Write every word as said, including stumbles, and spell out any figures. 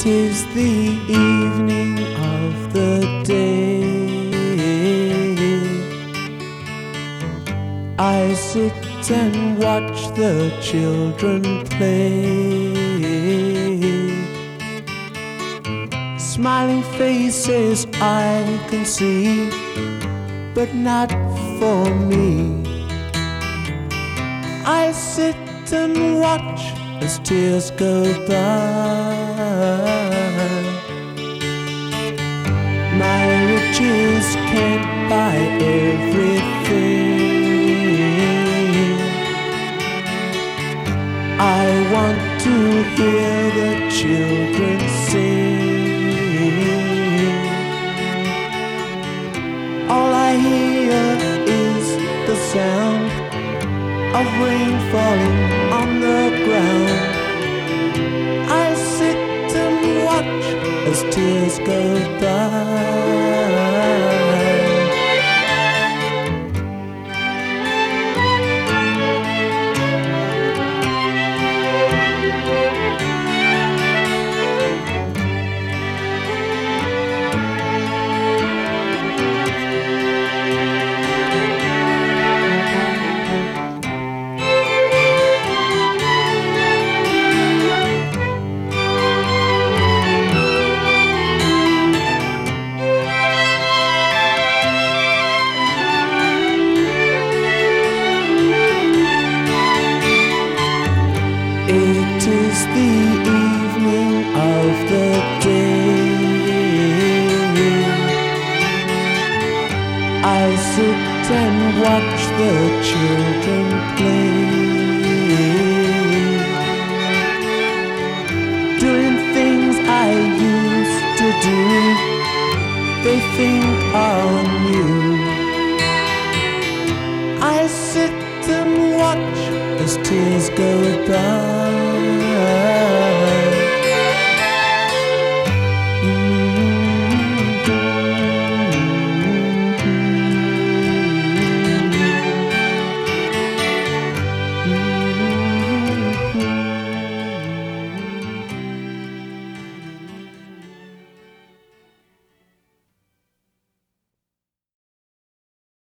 'Tis the evening of the day. I sit and watch the children play. Smiling faces I can see, but not for me. I sit and watch as tears go by. My riches can't buy everything. I want to hear the children sing. All I hear is the sound of rain falling on the ground. I sit and watch as tears go by. It is the evening of the day. I sit and watch the children play, doing things I used to do. They think are new. I sit and watch as tears go by. Mm-hmm.